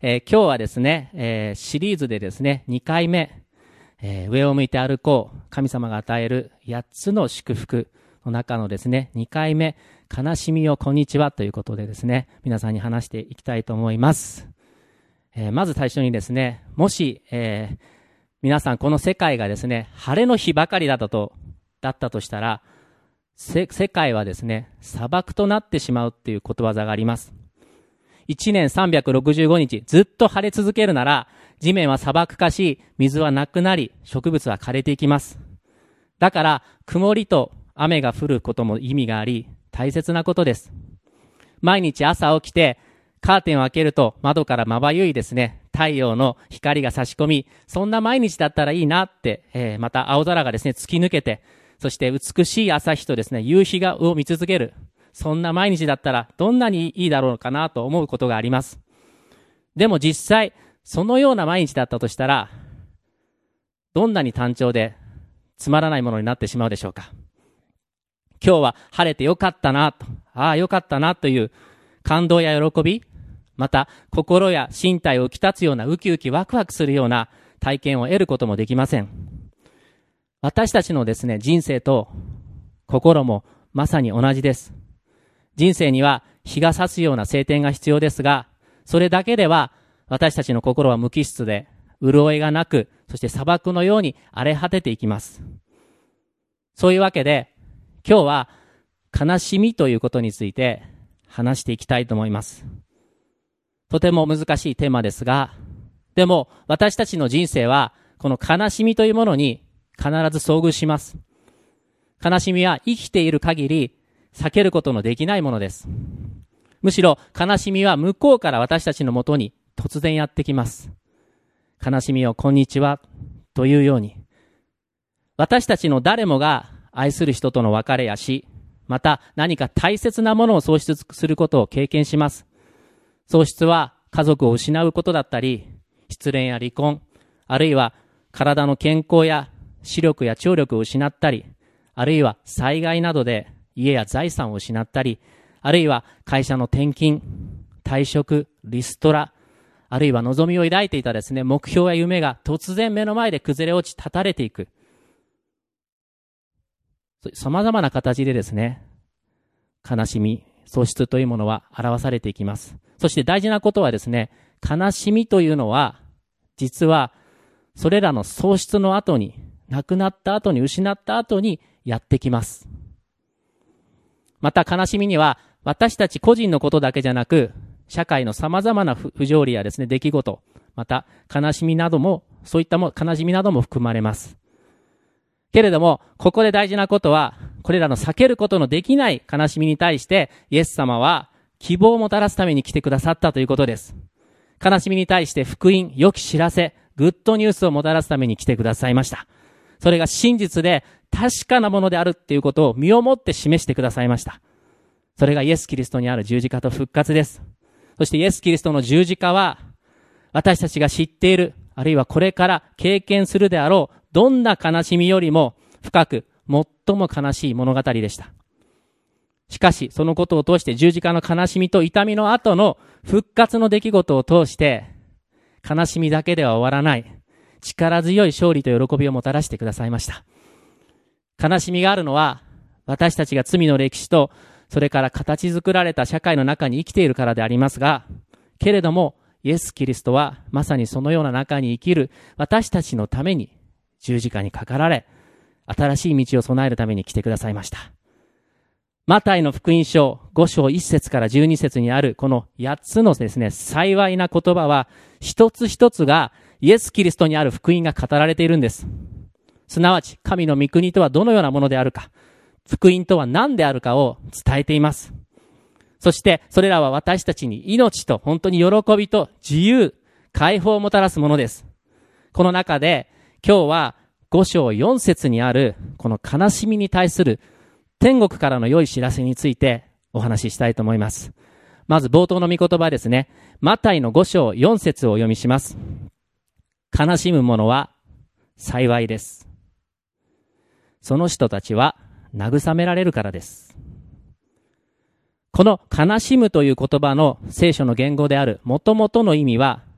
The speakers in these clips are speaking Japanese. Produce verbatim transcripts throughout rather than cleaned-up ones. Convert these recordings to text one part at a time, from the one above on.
えー、今日はですね、えー、シリーズでですね、にかいめ、えー、上を向いて歩こう、神様が与えるやっつの祝福の中のですね、にかいめ、悲しみをこんにちはということでですね、皆さんに話していきたいと思います。えー、まず最初にですね、もし、えー、皆さんこの世界がですね、晴れの日ばかりだったと、だったとしたら、世界はですね、砂漠となってしまうっていうことわざがあります。いちねんさんびゃくろくじゅうごにちずっと晴れ続けるなら、地面は砂漠化し、水はなくなり、植物は枯れていきます。だから、曇りと雨が降ることも意味があり、大切なことです。毎日朝起きて、カーテンを開けると窓からまばゆいですね、太陽の光が差し込み、そんな毎日だったらいいなって、えー、また青空がですね、突き抜けて、そして美しい朝日とですね、夕日がを見続ける。そんな毎日だったらどんなにいいだろうかなと思うことがあります。でも実際、そのような毎日だったとしたら、どんなに単調でつまらないものになってしまうでしょうか。今日は晴れてよかったなと、ああよかったなという感動や喜び、また心や身体を浮き立つようなウキウキワクワクするような体験を得ることもできません。私たちのですね、人生と心もまさに同じです。人生には日が差すような晴天が必要ですが、それだけでは私たちの心は無機質で、潤いがなく、そして砂漠のように荒れ果てていきます。そういうわけで、今日は悲しみということについて話していきたいと思います。とても難しいテーマですが、でも私たちの人生はこの悲しみというものに必ず遭遇します。悲しみは生きている限り避けることのできないものです。むしろ悲しみは向こうから私たちのもとに突然やってきます。悲しみをこんにちはというように、私たちの誰もが愛する人との別れや死、また何か大切なものを喪失することを経験します。喪失は家族を失うことだったり、失恋や離婚、あるいは体の健康や視力や聴力を失ったり、あるいは災害などで家や財産を失ったり、あるいは会社の転勤、退職、リストラ、あるいは望みを抱いていたですね、目標や夢が突然目の前で崩れ落ち、絶たれていく。様々な形でですね、悲しみ、喪失というものは表されていきます。そして大事なことはですね、悲しみというのは、実はそれらの喪失の後に、亡くなった後に、失った後にやってきます。また悲しみには私たち個人のことだけじゃなく、社会の様々な不条理やですね、出来事、また悲しみなども、そういったも悲しみなども含まれます。けれども、ここで大事なことは、これらの避けることのできない悲しみに対して、イエス様は希望をもたらすために来てくださったということです。悲しみに対して福音、良き知らせ、グッドニュースをもたらすために来てくださいました。それが真実で確かなものであるっていうことを身をもって示してくださいました。それがイエス・キリストにある十字架と復活です。そしてイエス・キリストの十字架は、私たちが知っている、あるいはこれから経験するであろう、どんな悲しみよりも深く、最も悲しい物語でした。しかし、そのことを通して十字架の悲しみと痛みの後の復活の出来事を通して、悲しみだけでは終わらない、力強い勝利と喜びをもたらしてくださいました。悲しみがあるのは、私たちが罪の歴史と、それから形作られた社会の中に生きているからでありますが、けれども、イエス・キリストはまさにそのような中に生きる私たちのために十字架にかかられ、新しい道を備えるために来てくださいました。マタイの福音書ご章いっ節からじゅうに節にあるこのやっつのですね、幸いな言葉は、一つ一つがイエス・キリストにある福音が語られているんです。すなわち、神の御国とはどのようなものであるか、福音とは何であるかを伝えています。そして、それらは私たちに命と本当に喜びと自由、解放をもたらすものです。この中で、今日はご章よん節にあるこの悲しみに対する天国からの良い知らせについてお話ししたいと思います。まず冒頭の御言葉ですね。マタイのご章よん節をお読みします。悲しむ者は幸いです。その人たちは慰められるからです。この悲しむという言葉の聖書の言語である元々の意味は、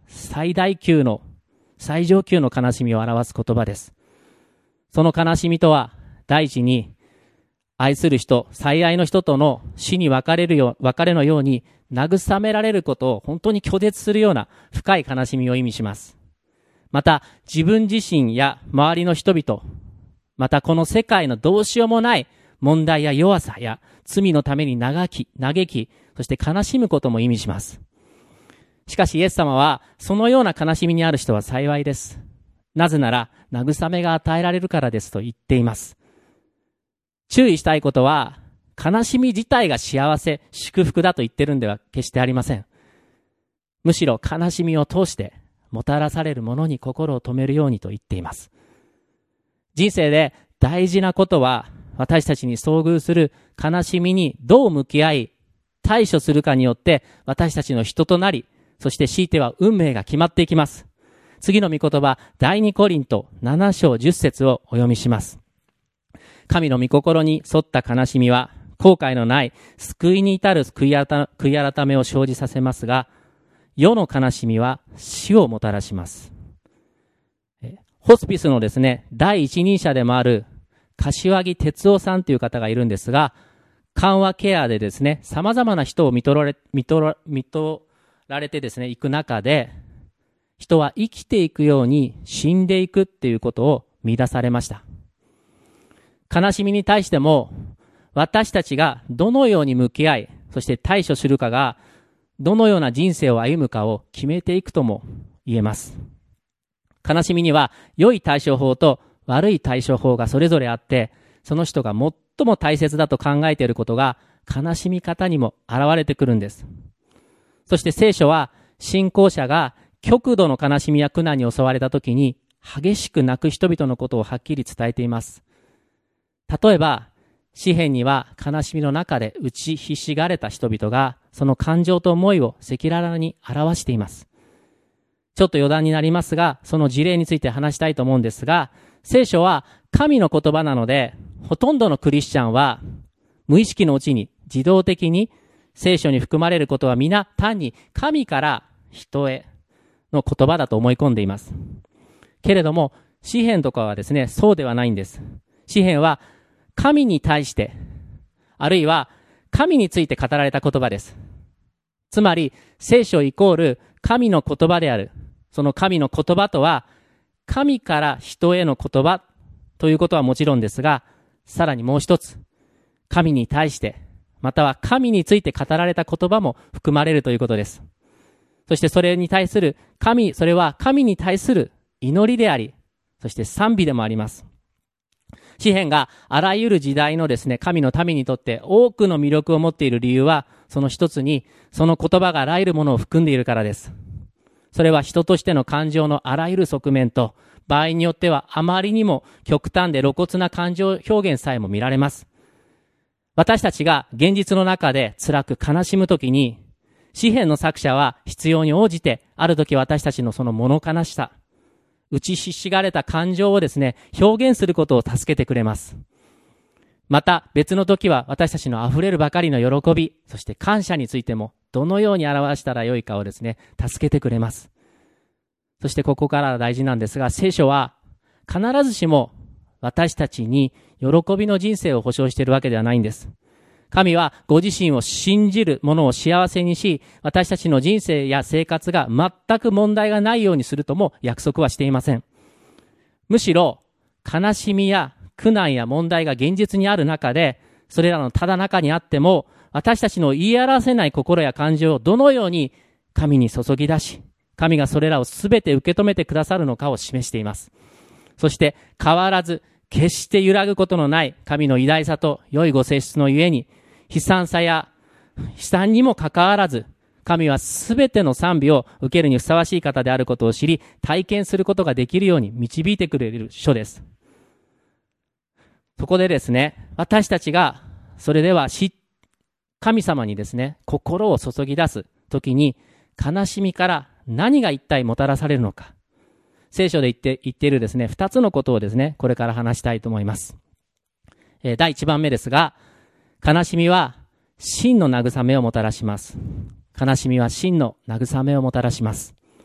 最大級の、最上級の悲しみを表す言葉です。その悲しみとは、第一に、愛する人、最愛の人との死に別れるよ、別れのように慰められることを本当に拒絶するような深い悲しみを意味します。また、自分自身や周りの人々、またこの世界のどうしようもない問題や弱さや罪のために嘆き、嘆き、そして悲しむことも意味します。しかしイエス様は、そのような悲しみにある人は幸いです。なぜなら、慰めが与えられるからですと言っています。注意したいことは、悲しみ自体が幸せ、祝福だと言ってるんでは決してありません。むしろ悲しみを通して、もたらされるものに心を留めるようにと言っています。人生で大事なことは、私たちに遭遇する悲しみにどう向き合い、対処するかによって、私たちの人となり、そして強いては運命が決まっていきます。次の御言葉、第二コリントなな章じゅっ節をお読みします。神の御心に沿った悲しみは、後悔のない救いに至る悔い改、悔い改めを生じさせますが、世の悲しみは死をもたらします。ホスピスのですね、第一人者でもある柏木哲夫さんという方がいるんですが、緩和ケアでですね、様々な人を見とられ、見とら、見とられてですね、行く中で、人は生きていくように死んでいくっていうことを見出されました。悲しみに対しても、私たちがどのように向き合い、そして対処するかが、どのような人生を歩むかを決めていくとも言えます。悲しみには良い対処法と悪い対処法がそれぞれあって、その人が最も大切だと考えていることが悲しみ方にも現れてくるんです。そして聖書は信仰者が極度の悲しみや苦難に襲われた時に激しく泣く人々のことをはっきり伝えています。例えば、詩篇には悲しみの中で打ちひしがれた人々がその感情と思いを赤裸々に表しています。ちょっと余談になりますが、その事例について話したいと思うんですが、聖書は神の言葉なので、ほとんどのクリスチャンは無意識のうちに自動的に聖書に含まれることは皆単に神から人への言葉だと思い込んでいます。けれども、詩篇とかはですね、そうではないんです。詩篇は神に対して、あるいは神について語られた言葉です。つまり、聖書イコール神の言葉である。その神の言葉とは、神から人への言葉ということはもちろんですが、さらにもう一つ、神に対して、または神について語られた言葉も含まれるということです。そしてそれに対する神、それは神に対する祈りであり、そして賛美でもあります。詩篇があらゆる時代のですね、神の民にとって多くの魅力を持っている理由は、その一つに、その言葉があらゆるものを含んでいるからです。それは人としての感情のあらゆる側面と、場合によってはあまりにも極端で露骨な感情表現さえも見られます。私たちが現実の中で辛く悲しむときに、詩篇の作者は必要に応じて、あるとき私たちのその物悲しさ、打ちひしがれた感情をですね、表現することを助けてくれます。また別の時は私たちの溢れるばかりの喜び、そして感謝についてもどのように表したらよいかをですね、助けてくれます。そしてここから大事なんですが、聖書は必ずしも私たちに喜びの人生を保証しているわけではないんです。神はご自身を信じる者を幸せにし、私たちの人生や生活が全く問題がないようにするとも約束はしていません。むしろ悲しみや苦難や問題が現実にある中で、それらのただ中にあっても、私たちの言い表せない心や感情をどのように神に注ぎ出し、神がそれらをすべて受け止めてくださるのかを示しています。そして変わらず、決して揺らぐことのない神の偉大さと良いご性質のゆえに、悲惨さや悲惨にもかかわらず、神はすべての賛美を受けるにふさわしい方であることを知り、体験することができるように導いてくれる書です。そこでですね、私たちがそれでは神様にですね、心を注ぎ出すときに、悲しみから何が一体もたらされるのか、聖書で言って言っているですね、二つのことをですね、これから話したいと思います。えー、第一番目ですが、悲しみは真の慰めをもたらします。悲しみは真の慰めをもたらします。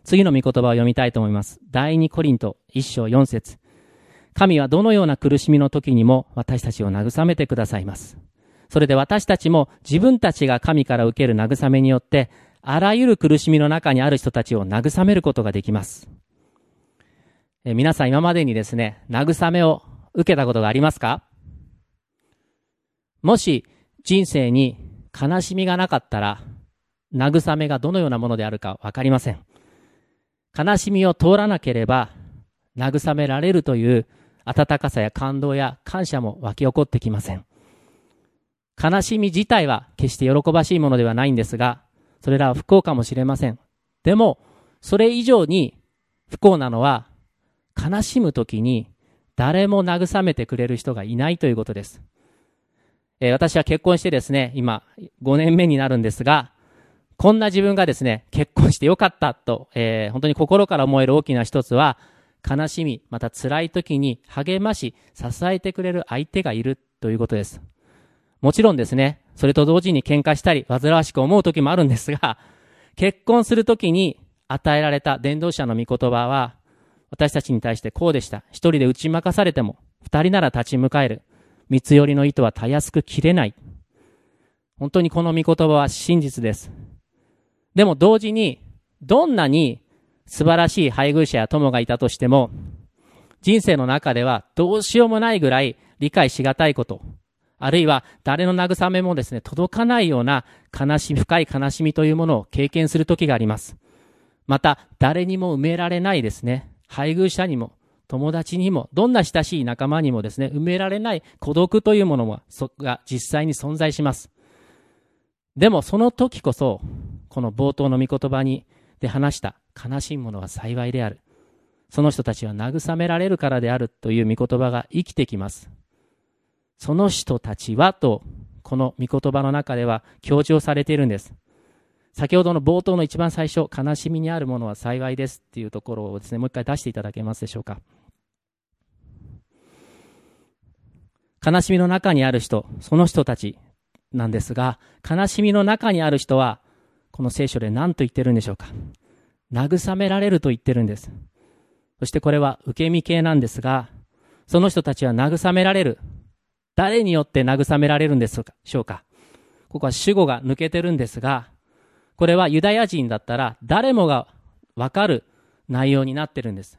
次の御言葉を読みたいと思います。第二コリント一章四節。神はどのような苦しみの時にも私たちを慰めてくださいます。それで私たちも自分たちが神から受ける慰めによって、あらゆる苦しみの中にある人たちを慰めることができます。え皆さん今までにですね、慰めを受けたことがありますか？もし人生に悲しみがなかったら、慰めがどのようなものであるかわかりません。悲しみを通らなければ、慰められるという温かさや感動や感謝も湧き起こってきません。悲しみ自体は決して喜ばしいものではないんですが、それらは不幸かもしれません。でも、それ以上に不幸なのは、悲しむときに誰も慰めてくれる人がいないということです。えー、私は結婚してですね、今ごねんめになるんですが、こんな自分がですね、結婚してよかったと、えー、本当に心から思える大きな一つは、悲しみ、また辛い時に励まし、支えてくれる相手がいるということです。もちろんですね、それと同時に喧嘩したり、煩わしく思う時もあるんですが、結婚する時に与えられた伝道者の御言葉は、私たちに対してこうでした。一人で打ち負かされても、二人なら立ち向かえる。三つ寄りの糸はたやすく切れない。本当にこの御言葉は真実です。でも同時に、どんなに素晴らしい配偶者や友がいたとしても、人生の中ではどうしようもないぐらい理解しがたいこと、あるいは誰の慰めもですね、届かないような悲しみ、深い悲しみというものを経験する時があります。また、誰にも埋められないですね、配偶者にも友達にも、どんな親しい仲間にもですね、埋められない孤独というものもが実際に存在します。でもその時こそ、この冒頭の御言葉にで話した悲しいものは幸いである。その人たちは慰められるからであるという御言葉が生きてきます。その人たちはと、この御言葉の中では強調されているんです。先ほどの冒頭の一番最初、悲しみにあるものは幸いですっていうところをですね、もう一回出していただけますでしょうか。悲しみの中にある人、その人たちなんですが、悲しみの中にある人は、この聖書で何と言ってるんでしょうか。慰められると言ってるんです。そしてこれは受け身系なんですが、その人たちは慰められる。誰によって慰められるんでしょうか。ここは主語が抜けてるんですが、これはユダヤ人だったら誰もが分かる内容になってるんです。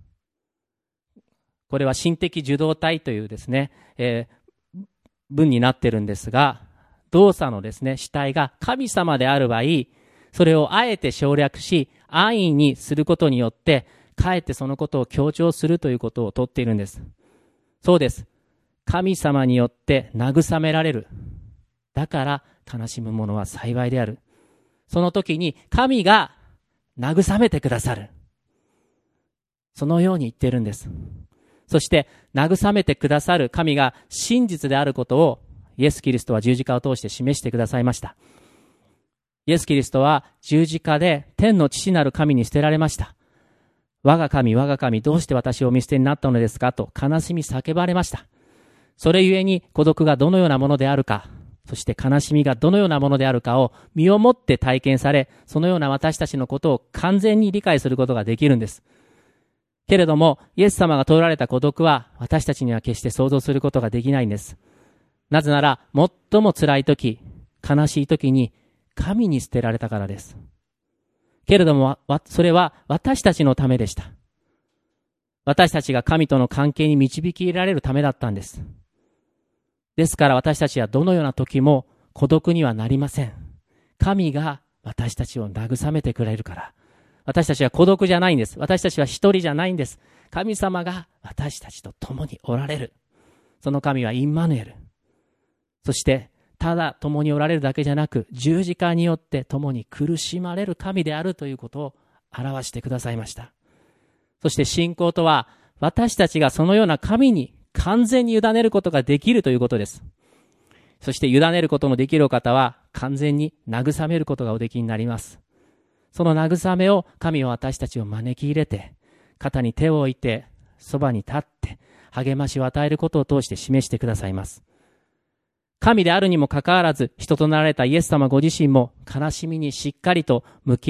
これは心的受動体というですね、えー、文になってるんですが、動作のですね、主体が神様である場合、それをあえて省略し、安易にすることによって、かえってそのことを強調するということをとっているんです。そうです。神様によって慰められる。だから悲しむ者は幸いである。その時に神が慰めてくださる。そのように言っているんです。そして慰めてくださる神が真実であることをイエス・キリストは十字架を通して示してくださいました。イエス・キリストは十字架で天の父なる神に捨てられました。我が神、我が神、どうして私を見捨てになったのですかと悲しみ叫ばれました。それゆえに孤独がどのようなものであるか、そして悲しみがどのようなものであるかを身をもって体験され、そのような私たちのことを完全に理解することができるんです。けれども、イエス様が通られた孤独は私たちには決して想像することができないんです。なぜなら、最も辛い時、悲しい時に神に捨てられたからです。けれども、それは私たちのためでした。私たちが神との関係に導き入れられるためだったんです。ですから私たちはどのような時も孤独にはなりません。神が私たちを慰めてくれるから。私たちは孤独じゃないんです。私たちは一人じゃないんです。神様が私たちと共におられる。その神はインマヌエル。そしてただ共におられるだけじゃなく、十字架によって共に苦しまれる神であるということを表してくださいました。そして信仰とは、私たちがそのような神に完全に委ねることができるということです。そして委ねることのできるお方は完全に慰めることがおできになります。その慰めを神は私たちを招き入れて、肩に手を置いて、そばに立って励ましを与えることを通して示してくださいます。神であるにもかかわらず、人となられたイエス様ご自身も悲しみにしっかりと向き合い、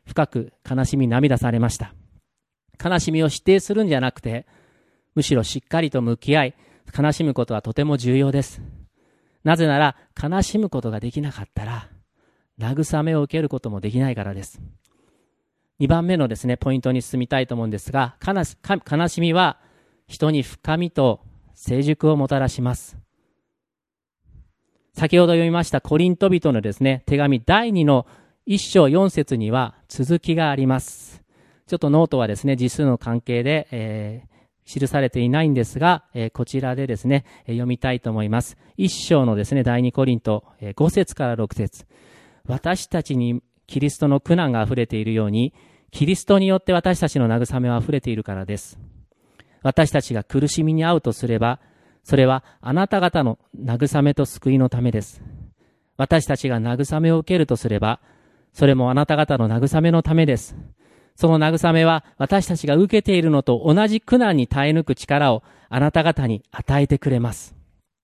深く悲しみ涙されました。悲しみを否定するんじゃなくて、むしろしっかりと向き合い、悲しむことはとても重要です。なぜなら、悲しむことができなかったら、慰めを受けることもできないからです。にばんめのですね、ポイントに進みたいと思うんですが、悲しみは人に深みと成熟をもたらします。先ほど読みましたコリント人のですね、手紙だいにのいっ章よん節には続きがあります。ちょっとノートはですね、字数の関係で、えー、記されていないんですが、えー、こちらでですね、読みたいと思います。いっ章のですね、だいにコリントご節からろく節。私たちにキリストの苦難があふれているように、キリストによって私たちの慰めはあふれているからです。私たちが苦しみに遭うとすれば、それはあなた方の慰めと救いのためです。私たちが慰めを受けるとすれば、それもあなた方の慰めのためです。その慰めは私たちが受けているのと同じ苦難に耐え抜く力をあなた方に与えてくれます。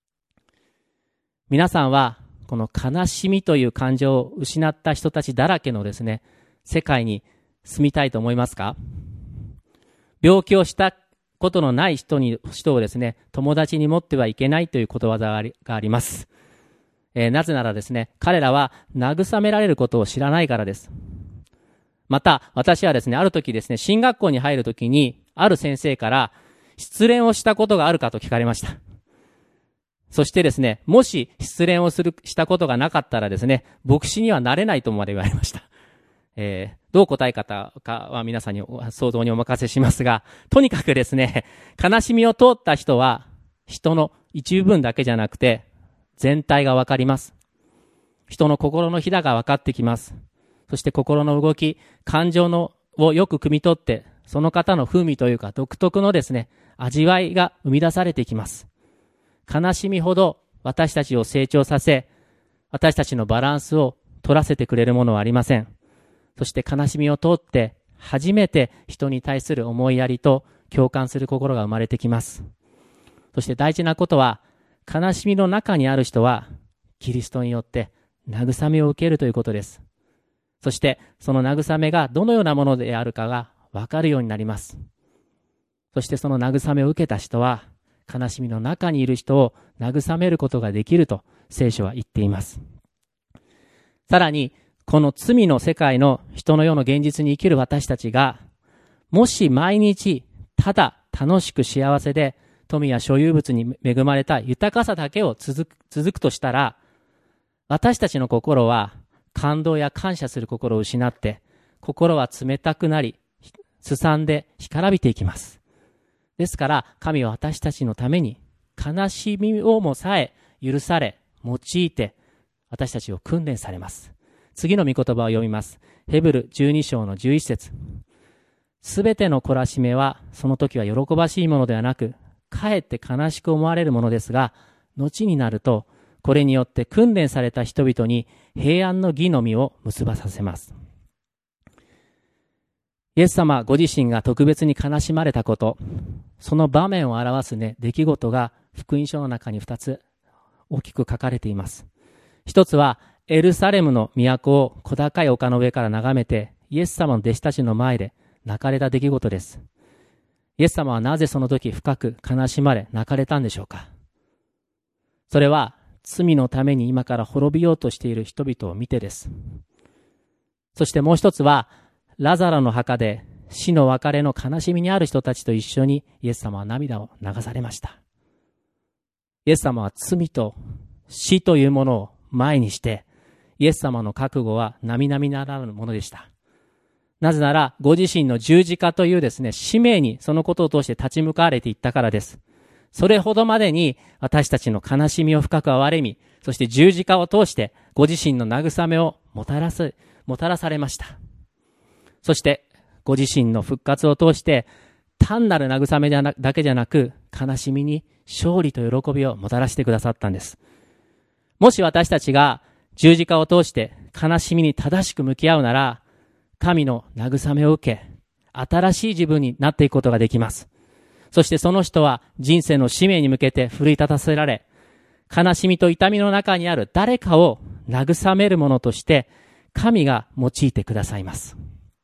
皆さんはこの悲しみという感情を失った人たちだらけのですね、世界に住みたいと思いますか？病気をしたことのない人に、人をですね、友達に持ってはいけないということわざがあり、があります。えー、なぜならですね、彼らは慰められることを知らないからです。また、私はですね、ある時ですね、進学校に入る時に、ある先生から、失恋をしたことがあるかと聞かれました。そしてですね、もし失恋をする、したことがなかったらですね、牧師にはなれないとまで言われました。えー、どう答え方かは皆さんに想像にお任せしますが、とにかくですね、悲しみを通った人は、人の一部分だけじゃなくて、全体がわかります。人の心のひだがわかってきます。そして心の動き、感情のをよく汲み取って、その方の風味というか独特のですね、味わいが生み出されていきます。悲しみほど私たちを成長させ、私たちのバランスを取らせてくれるものはありません。そして悲しみを通って初めて人に対する思いやりと共感する心が生まれてきます。そして大事なことは、悲しみの中にある人はキリストによって慰めを受けるということです。そしてその慰めがどのようなものであるかが分かるようになります。そしてその慰めを受けた人は悲しみの中にいる人を慰めることができると聖書は言っています。さらにこの罪の世界の人の世の現実に生きる私たちが、もし毎日ただ楽しく幸せで富や所有物に恵まれた豊かさだけを続く、続くとしたら、私たちの心は感動や感謝する心を失って、心は冷たくなり、すさんで干からびていきます。ですから神は私たちのために悲しみをもさえ許され、用いて私たちを訓練されます。次の御言葉を読みます。ヘブルじゅうに章のじゅういち節。すべての懲らしめはその時は喜ばしいものではなく、かえって悲しく思われるものですが、後になるとこれによって訓練された人々に平安の義の実を結ばさせます。イエス様ご自身が特別に悲しまれたこと、その場面を表すね、出来事が福音書の中にふたつ大きく書かれています。一つはエルサレムの都を小高い丘の上から眺めてイエス様の弟子たちの前で泣かれた出来事です。イエス様はなぜその時深く悲しまれ泣かれたんでしょうか。それは罪のために今から滅びようとしている人々を見てです。そしてもう一つはラザロの墓で死の別れの悲しみにある人たちと一緒にイエス様は涙を流されました。イエス様は罪と死というものを前にしてイエス様の覚悟は並々ならぬものでした。なぜならご自身の十字架というですね、使命にそのことを通して立ち向かわれていったからです。それほどまでに私たちの悲しみを深く憐れみ、そして十字架を通してご自身の慰めをもたらす、もたらされました。そしてご自身の復活を通して単なる慰めだけじゃなく、悲しみに勝利と喜びをもたらしてくださったんです。もし私たちが十字架を通して悲しみに正しく向き合うなら、神の慰めを受け、新しい自分になっていくことができます。そしてその人は人生の使命に向けて奮い立たせられ、悲しみと痛みの中にある誰かを慰めるものとして神が用いてくださいます。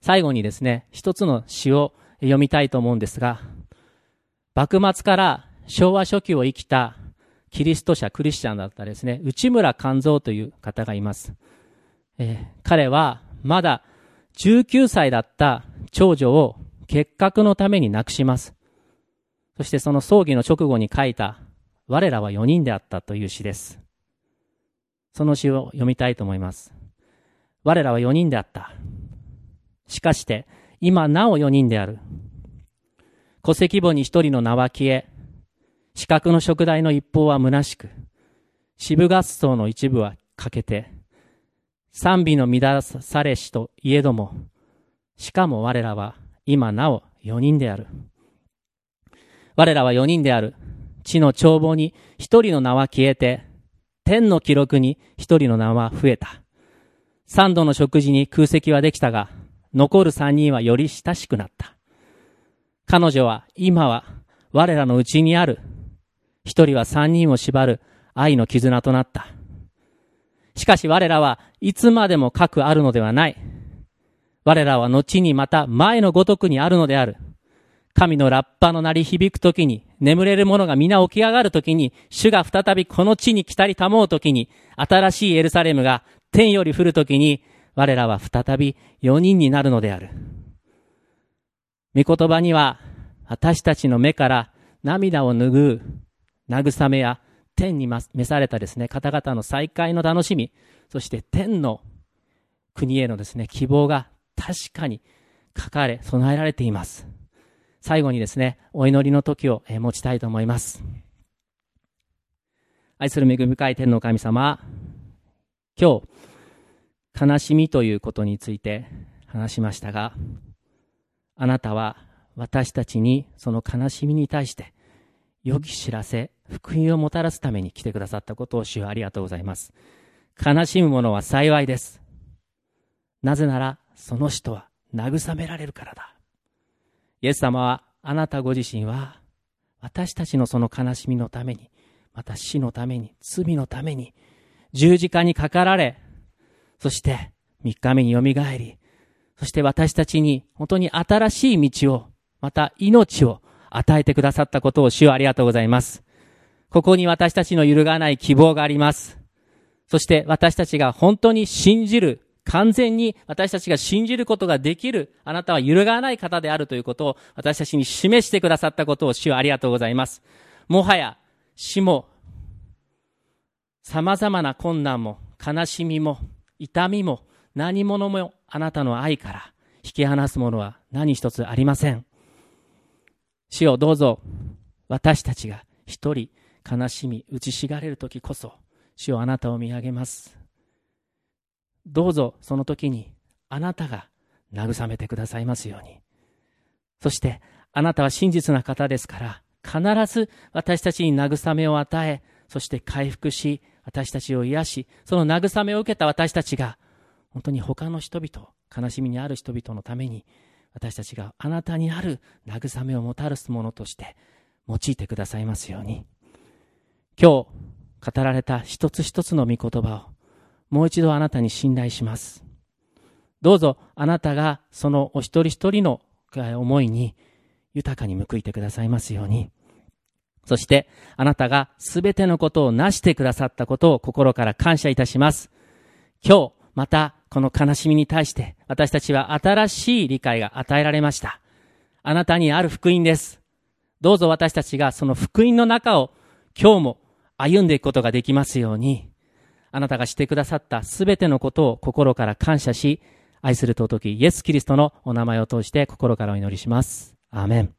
最後にですね、一つの詩を読みたいと思うんですが、幕末から昭和初期を生きたキリスト者、クリスチャンだったですね、内村勘三という方がいます。えー、彼はまだじゅうきゅうさいだった長女を結核のために亡くします。そしてその葬儀の直後に書いた、我らはよにんであったという詩です。その詩を読みたいと思います。我らはよにんであった。しかして、今なおよにんである。戸籍簿に一人の名は消え、四角の燭台の一方は虚しく、四部合奏の一部は欠けて、賛美の乱されしといえども、しかも我らは今なおよにんである。我らはよにんである。地の帳簿に一人の名は消えて、天の記録に一人の名は増えた。三度の食事に空席はできたが、残る三人はより親しくなった。彼女は今は我らのうちにある。一人は三人を縛る愛の絆となった。しかし我らはいつまでも核あるのではない。我らは後にまた前のごとくにあるのである。神のラッパの鳴り響くときに、眠れる者が皆起き上がるときに、主が再びこの地に来たりたもうときに、新しいエルサレムが天より降るときに、我らは再びよにんになるのである。御言葉には、私たちの目から涙を拭う慰めや、天に召されたですね、方々の再会の楽しみ、そして天の国へのですね、希望が確かに書かれ、備えられています。最後にですね、お祈りの時を持ちたいと思います。愛する恵み深い天の神様、今日、悲しみということについて話しましたが、あなたは私たちにその悲しみに対して良き知らせ、福音をもたらすために来てくださったことを主はありがとうございます。悲しむ者は幸いです。なぜならその人は慰められるからだ。イエス様はあなたご自身は私たちのその悲しみのために、また死のために、罪のために十字架にかかられ、そして三日目によみがえり、そして私たちに本当に新しい道を、また命を与えてくださったことを主はありがとうございます。ここに私たちの揺るがない希望があります。そして私たちが本当に信じる、完全に私たちが信じることができる、あなたは揺るがらない方であるということを私たちに示してくださったことを主はありがとうございます。もはや死も様々な困難も悲しみも痛みも何者もあなたの愛から引き離すものは何一つありません。主よ、どうぞ私たちが一人悲しみ打ちしがれるときこそ、主よ、あなたを見上げます。どうぞその時にあなたが慰めてくださいますように。そしてあなたは真実な方ですから、必ず私たちに慰めを与え、そして回復し、私たちを癒し、その慰めを受けた私たちが本当に他の人々、悲しみにある人々のために、私たちがあなたにある慰めをもたらすものとして用いてくださいますように。今日語られた一つ一つの御言葉をもう一度あなたに信頼します。どうぞあなたがそのお一人一人の思いに豊かに報いてくださいますように。そしてあなたがすべてのことをなしてくださったことを心から感謝いたします。今日またこの悲しみに対して私たちは新しい理解が与えられました。あなたにある福音です。どうぞ私たちがその福音の中を今日も歩んでいくことができますように、あなたがしてくださったすべてのことを心から感謝し、愛する尊きイエス・キリストのお名前を通して心からお祈りします。アーメン。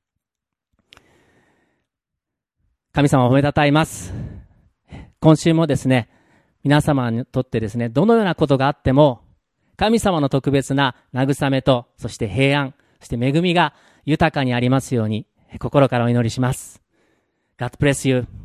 神様を褒めたたえます。今週もですね、皆様にとってですね、どのようなことがあっても、神様の特別な慰めと、そして平安、そして恵みが豊かにありますように、心からお祈りします。God bless you.